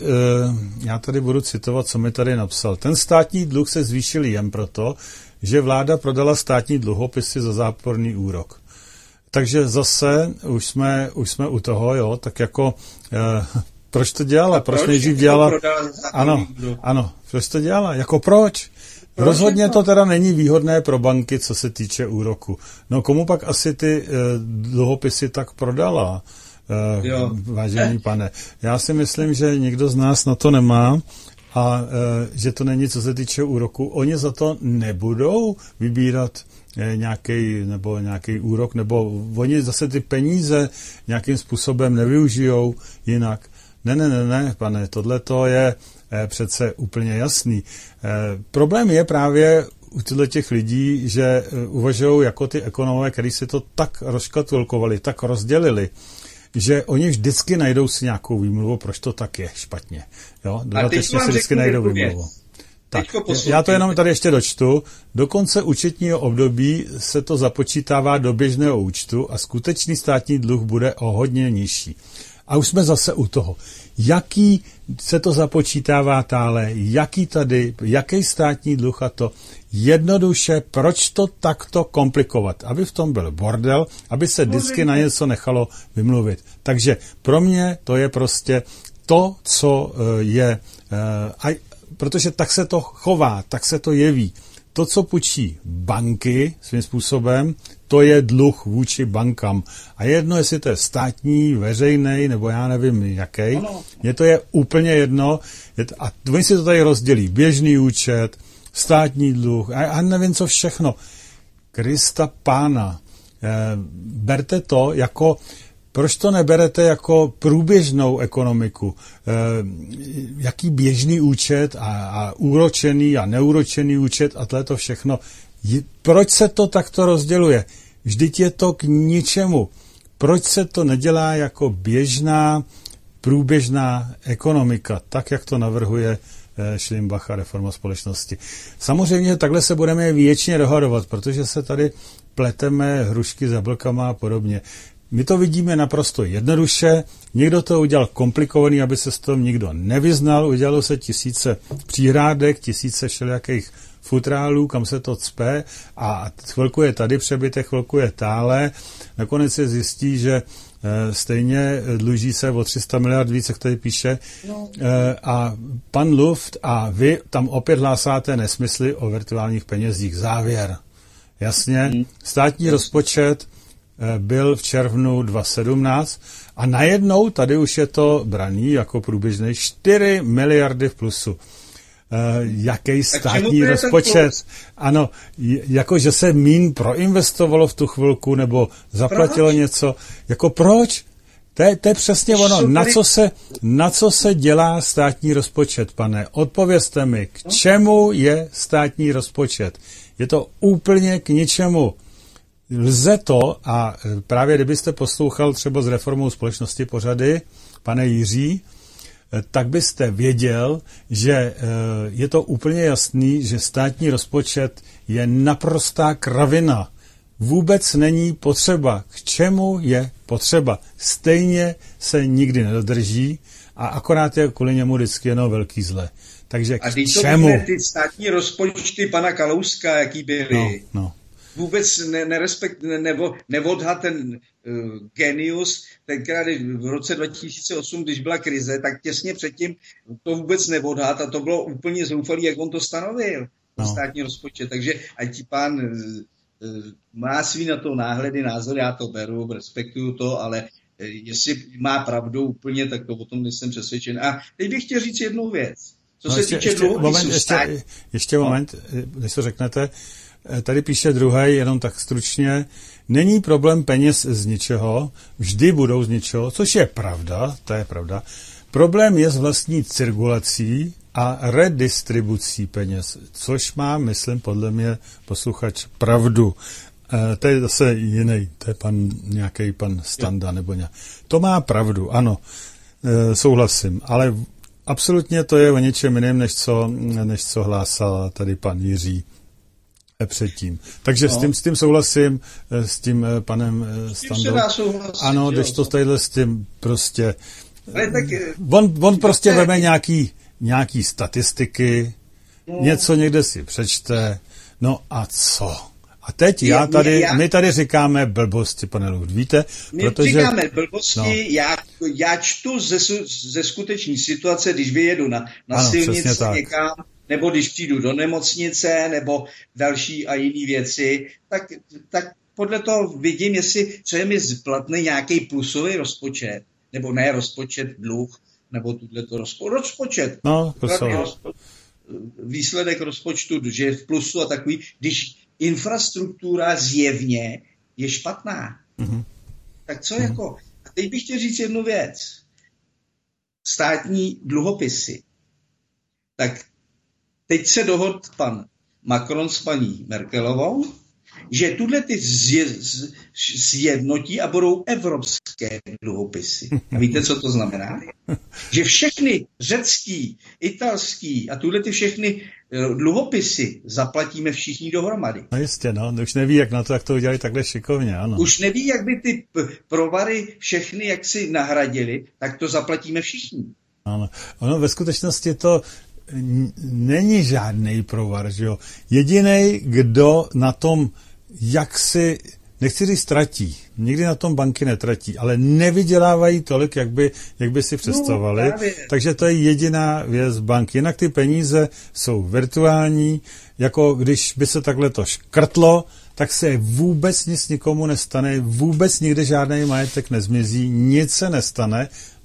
já tady budu citovat, co mi tady napsal. Ten státní dluh se zvýšil jen proto, že vláda prodala státní dluhopisy za záporný úrok. Takže zase už jsme, už jsme u toho, jo, tak jako eh, proč to dělala? Proč, proč nejdřív dělala? Ano, ano, proč to dělala? Jako proč? Rozhodně to teda není výhodné pro banky, co se týče úroku. No komu pak asi ty uh, dluhopisy tak prodala, uh, vážený pane? Já si myslím, že nikdo z nás na to nemá a uh, že to není, co se týče úroku. Oni za to nebudou vybírat nějaký nebo nějaký úrok, nebo oni zase ty peníze nějakým způsobem nevyužijou jinak. Ne, ne, ne, ne, pane, tohle to je eh, přece úplně jasný. Eh, problém je právě u těch lidí, že eh, uvažují jako ty ekonomové, kteří si to tak rozškatulkovali, tak rozdělili, že oni vždycky najdou si nějakou výmluvu, proč to tak je špatně. Jo? Dodatečně si vždycky najdou výmluvu. Tak, já to jenom tady ještě dočtu. Do konce účetního období se to započítává do běžného účtu a skutečný státní dluh bude o hodně nižší. A už jsme zase u toho. Jaký se to započítává tále, jaký tady, jaký státní dluh a to. Jednoduše, proč to takto komplikovat? Aby v tom byl bordel, aby se vždycky na něco nechalo vymluvit. Takže pro mě to je prostě to, co je, protože tak se to chová, tak se to jeví. To, co půjčí banky svým způsobem, to je dluh vůči bankám. A jedno, jestli to je státní, veřejný, nebo já nevím jaký, mně to je úplně jedno. Je to, a oni si to tady rozdělí. Běžný účet, státní dluh, a, a nevím co všechno. Krista pána, e, berte to jako, proč to neberete jako průběžnou ekonomiku? E, jaký běžný účet a, a úročený a neúročený účet a tohle to všechno. Je, proč se to takto rozděluje? Vždyť je to k ničemu. Proč se to nedělá jako běžná, průběžná ekonomika, tak, jak to navrhuje e, Šlimbach a reforma společnosti? Samozřejmě takhle se budeme věčně dohadovat, protože se tady pleteme hrušky s jablkama a podobně. My to vidíme naprosto jednoduše, někdo to udělal komplikovaný, aby se s tom nikdo nevyznal, udělalo se tisíce příhrádek, tisíce všelijakých futrálů, kam se to cpe a chvilku je tady přebytek, chvilku je tále. Nakonec se zjistí, že e, stejně dluží se o tři sta miliard víc, jak tady píše. No. E, a pan Luft a vy tam opět hlásáte nesmysly o virtuálních penězích. Závěr. Jasně, hmm. státní hmm. rozpočet byl v červnu dva tisíce sedmnáct a najednou tady už je to braný jako průběžný čtyři miliardy v plusu. E, jaký státní rozpočet? Ano, jako že se mín proinvestovalo v tu chvilku nebo zaplatilo proč? Něco. Jako proč? To je, to je přesně ono. Na co, se, na co se dělá státní rozpočet, pane? Odpovězte mi, k čemu je státní rozpočet? Je to úplně k ničemu. Lze to, a právě kdybyste poslouchal třeba s reformou společnosti pořady, pane Jiří, tak byste věděl, že je to úplně jasný, že státní rozpočet je naprostá kravina. Vůbec není potřeba. K čemu je potřeba? Stejně se nikdy nedodrží a akorát je kvůli němu vždycky jenom velký zle. Takže k a když čemu? A ty státní rozpočty pana Kalouska, jaký byly? No, no. Vůbec ne, nerespekt, ne, nebo neodhad ten uh, genius, tenkrát v roce dva tisíce osm, když byla krize, tak těsně předtím to vůbec neodhad a to bylo úplně zoufalý, jak on to stanovil, no. Státní rozpočet. Takže ať pán má svý na to náhledy, názory, já to beru, respektuju to, ale jestli má pravdu úplně, tak to o tom nejsem přesvědčen. A teď bych chtěl říct jednu věc. Co no se ještě, týče dluhopisů státní... Ještě, ještě moment, než to řeknete. Tady píše druhý, jenom tak stručně. Není problém peněz z ničeho, vždy budou z ničeho, což je pravda, to je pravda. Problém je s vlastní cirkulací a redistribucí peněz, což má, myslím, podle mě posluchač pravdu. E, to je zase jiný, to je pan, nějaký pan Standa nebo nějak. To má pravdu, ano, e, souhlasím, ale absolutně to je o něčem jiném, než co, než co hlásal tady pan Jiří předtím. Takže no. s, tím, s tím souhlasím, s tím panem Standou. Ano, když to tadyhle s tím prostě... Ale tak, on, on prostě veme nějaký, nějaký statistiky, no. něco někde si přečte, no a co? A teď já tady, já, my tady říkáme blbosti, pane Lucht, víte? My protože, říkáme blbosti, no. já, já čtu ze, ze skutečné situace, když vyjedu na, na ano, silnici někam, nebo když přijdu do nemocnice, nebo další a jiné věci, tak, tak podle toho vidím, jestli co je mi splatný nějaký plusový rozpočet, nebo ne rozpočet, dluh, nebo tuto rozpo, rozpočet. No, rozpo, výsledek rozpočtu, že je v plusu a takový, když infrastruktura zjevně je špatná. Mm-hmm. Tak co mm-hmm. jako? A teď bych chtěl říct jednu věc. Státní dluhopisy. Tak teď se dohodl pan Macron s paní Merkelovou, že tuhle ty zjednotí a budou evropské dluhopisy. A víte, co to znamená? Že všechny řecký, italský a tuhle ty všechny dluhopisy zaplatíme všichni dohromady. No jistě, no. Už neví, jak na to, jak to udělali takhle šikovně, ano. Už neví, jak by ty provary všechny, jak si nahradili, tak to zaplatíme všichni. Ano. Ono ve skutečnosti to není žádný provar, že jo. Jedinej, kdo na tom, jak si, nechci říct, tratí, nikdy na tom banky netratí, ale nevydělávají tolik, jak by, jak by si představovali. No, takže to je jediná věc banky. Jinak ty peníze jsou virtuální, jako když by se takhle to škrtlo, tak se vůbec nic nikomu nestane, vůbec nikdy žádný majetek nezmizí, nic se nestane,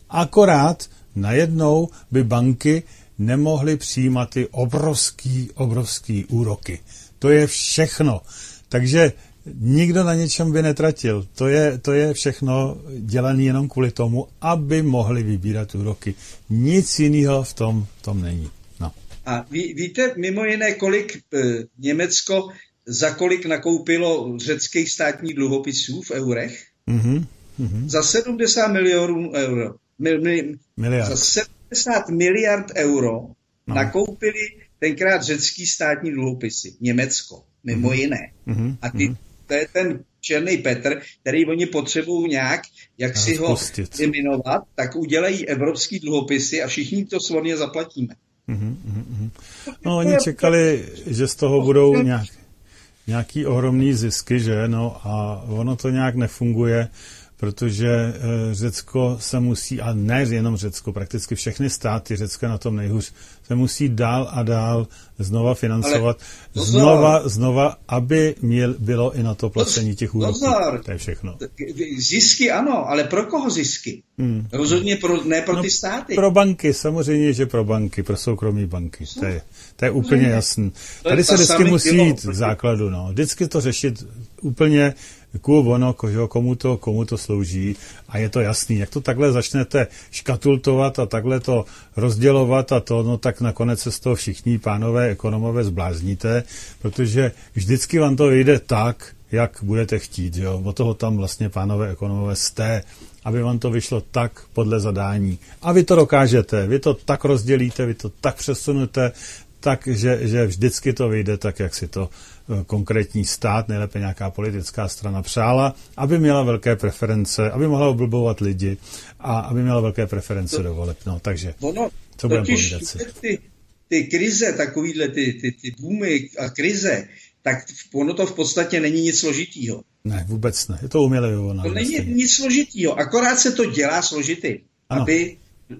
akorát najednou by banky nemohli přijímat ty obrovský, obrovský úroky. To je všechno. Takže nikdo na něčem by netratil. To je, to je všechno dělané jenom kvůli tomu, aby mohli vybírat úroky. Nic jiného v tom, v tom není. No. A ví, víte mimo jiné, kolik e, Německo za kolik nakoupilo řeckých státních dluhopisů v eurech? Mm-hmm. Mm-hmm. Za sedmdesát milionů euro. Mil, mil, miliard. Za sedmdesát miliard euro no. nakoupili tenkrát řecký státní dluhopisy. Německo, mimo mm-hmm. jiné. Mm-hmm. A ty, to je ten černý Petr, který oni potřebují nějak, jak si ho eliminovat, tak udělají evropský dluhopisy a všichni to svorně zaplatíme. Mm-hmm. Mm-hmm. No, oni čekali, že z toho budou nějak, nějaký ohromný zisky, že? No a ono to nějak nefunguje, protože Řecko se musí, a ne jenom Řecko, prakticky všechny státy, Řecko na tom nejhůř, se musí dál a dál znova financovat, ale, znova, znova, aby měl, bylo i na to placení těch úroků. To je všechno. Zisky ano, ale pro koho zisky? Hmm. Rozhodně pro, ne pro no, ty státy. Pro banky, samozřejmě, že pro banky, pro soukromí banky. To je, to je úplně jasný. Tady se vždycky musí jít k základu. No. Vždycky to řešit úplně kůl ono, komu to, komu to slouží a je to jasný. Jak to takhle začnete škatultovat a takhle to rozdělovat a to, no tak nakonec se z toho všichni pánové ekonomové zblázníte, protože vždycky vám to vyjde tak, jak budete chtít. Jo? O toho tam vlastně pánové ekonomové jste, aby vám to vyšlo tak podle zadání. A vy to dokážete, vy to tak rozdělíte, vy to tak přesunete, tak, že, že vždycky to vyjde tak, jak si to konkrétní stát, nejlépe nějaká politická strana přála, aby měla velké preference, aby mohla oblbovat lidi a aby měla velké preference do voleb. No, takže, ono, co budeme povídat si? Ty, ty krize, takovýhle ty, ty, ty boomy a krize, tak ono to v podstatě není nic složitýho. Ne, vůbec ne. Je to uměle vyvolané. To není vlastně nic složitýho, akorát se to dělá složitý, ano. Aby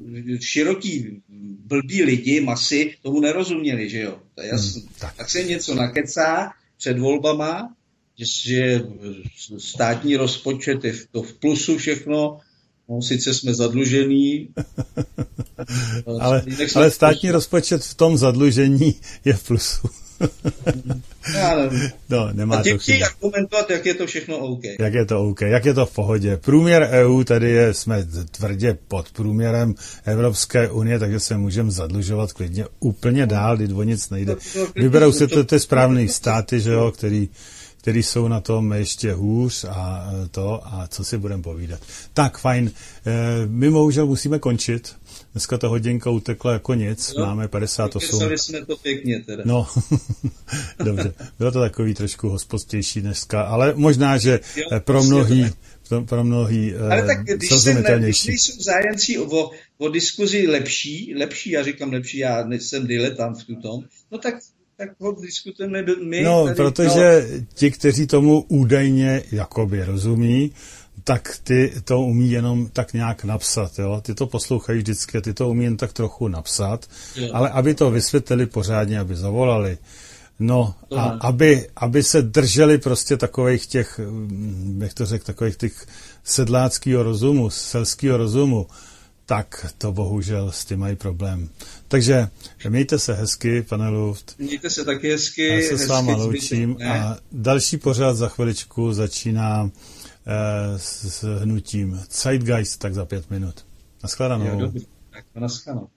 široký blbí lidi, masy, tomu nerozuměli, že jo? To je jasný. Hmm, tak. tak se něco nakecá před volbama že státní rozpočet je to v plusu všechno, no, sice jsme zadlužení. ale, ale státní rozpočet v tom zadlužení je v plusu. Já nevím. No, nemá a to chtějí argumentovat, jak je to všechno OK. Jak je to OK, jak je to v pohodě. Průměr E U, tady je, jsme tvrdě pod průměrem Evropské unie, takže se můžeme zadlužovat klidně úplně dál, když o nic nejde. Vyberou si to ty správné státy, že jo, který, který jsou na tom ještě hůř a to, a co si budeme povídat. Tak, fajn. My bohužel musíme končit. Dneska ta hodinka utekla jako nic, no, máme padesát osm. Vypěsali jsme to pěkně teda. No, dobře. Bylo to takový trošku hospodstější dneska, ale možná, že jo, pro mnohý, pro mnohý ale tak když, jsem, když jsou zájemci o, o diskuzi lepší, lepší, já říkám lepší, já jsem diletant v tom, no tak tak ho diskutujeme my. No, tady, protože no. ti, kteří tomu údajně jakoby rozumí, tak ty to umí jenom tak nějak napsat, jo. Ty to poslouchají vždycky, ty to umí jen tak trochu napsat, jo. Ale aby to vysvětlili pořádně, aby zavolali, no a aby, aby se drželi prostě takových těch, jak to řekl, takových těch sedláckého rozumu, selského rozumu, tak to bohužel s tím mají problém. Takže mějte se hezky, pane Luft. Mějte se taky hezky. Já se s váma loučím a další pořad za chviličku začíná eh, s hnutím Zeitgeist, tak za pět minut. Naschledanou. Jo, dobrý. Tak naschledanou.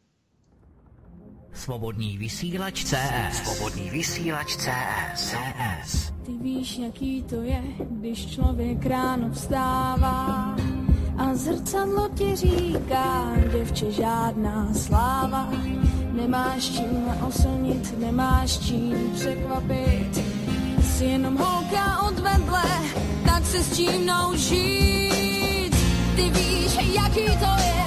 Svobodný vysílač C S. Svobodný vysílač C S. C S. Ty víš, jaký to je, když člověk ráno vstává a zrcadlo ti říká, děvče, žádná sláva. Nemáš čím oslnit, nemáš čím překvapit. Jsi jenom holka od vedle, tak se s čím naučit. Ty víš, jaký to je,